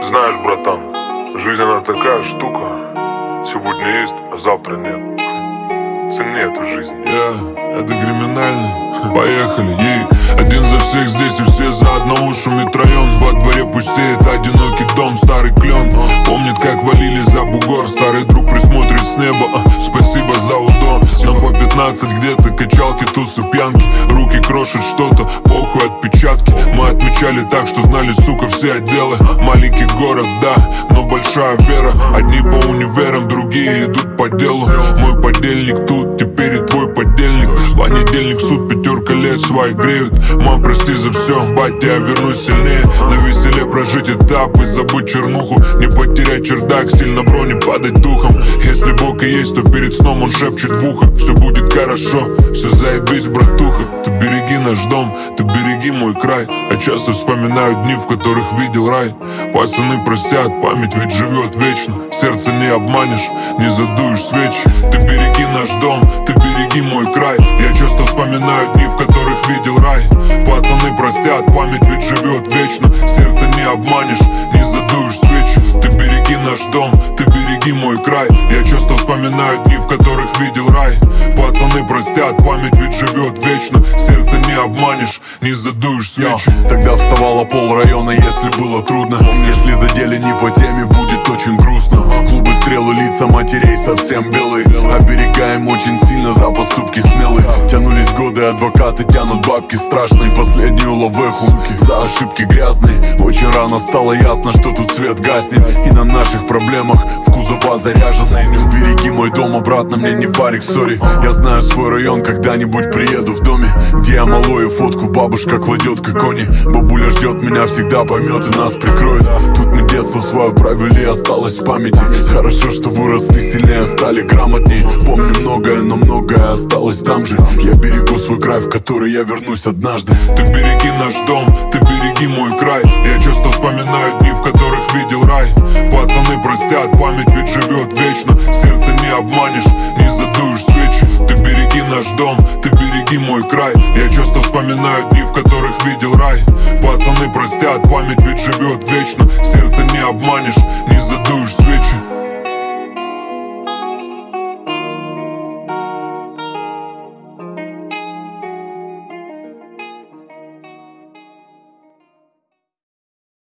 Знаешь, братан, жизнь она такая штука. Сегодня есть, а завтра нет. Цени эту жизнь. Это криминально. Поехали, ей. Один за всех здесь и все за одного. Шумит район, во дворе пустеет одинокий дом. Старый клен помнит, как валили за бугор. Старый друг присмотрит с неба, спасибо за удо. Нам по 15 где-то, качалки, тусы, пьянки. Руки крошат что-то, похуй отпечатки. Мы отмечали так, что знали, сука, все отделы. Маленький город, да, но большая вера. Одни по универам, другие идут по делу. Мой подельник тут, теперь и твой подельник. В понедельник суд, 5 лет свои греют. Мам, прости за все, батя, я вернусь сильнее. На веселе прожить этап и забыть чернуху. Не потерять чердак, сильно бро, не падать духом. Если Бог и есть, то перед сном он шепчет в ухо: все будет хорошо, все заебись, братуха. Ты береги наш дом, ты береги мой край. А часто вспоминаю дни, в которых видел рай. Пацаны простят, память ведь живет вечно. Сердце не обманешь, не задуешь свечи. Ты береги наш дом, ты береги мой край. Я часто вспоминаю дни, в которых видел рай. Пацаны простят, память ведь живет вечно. Сердце не обманешь, не задуешь свечи. Ты береги наш дом, ты береги мой край. Я часто вспоминаю дни, в которых видел рай. Пацаны простят, память ведь живет вечно. Сердце не обманешь, не задуешь свечи. Тогда вставало пол района, если было трудно. Если задели не по теме, будет очень грустно. Клубы, стрелы, лица матерей совсем белые. Оберегаем очень сильно за поступки смелые. Тянулись годы, адвокаты тянут бабки страшные. Последнюю лавеху за ошибки грязные. Очень рано стало ясно, что тут свет гаснет. И на наших проблемах в кузова заряженные. Ты береги мой дом, обратно мне не варик, сори. Я знаю свой район, когда-нибудь приеду в доме, где я малую фотку бабушка кладет к иконе. Бабуля ждет меня, всегда поймет и нас прикроет. Тут мы детство свое провели, осталось в памяти. Хорошо, что выросли, сильнее стали, грамотнее. Помню многое, но многое осталось там же. Я берегу свой край, в который я вернусь однажды. Ты береги наш дом, ты береги мой край. Я часто вспоминаю дни, в которых видел рай. Пацаны простят, память ведь живет вечно. Сердце не обманешь, не задуешь свечи. Ты береги наш дом, ты береги мой край. Я часто вспоминаю дни, в которых видел рай. Пацаны простят, память ведь живет вечно. Сердце не обманешь, не задуешь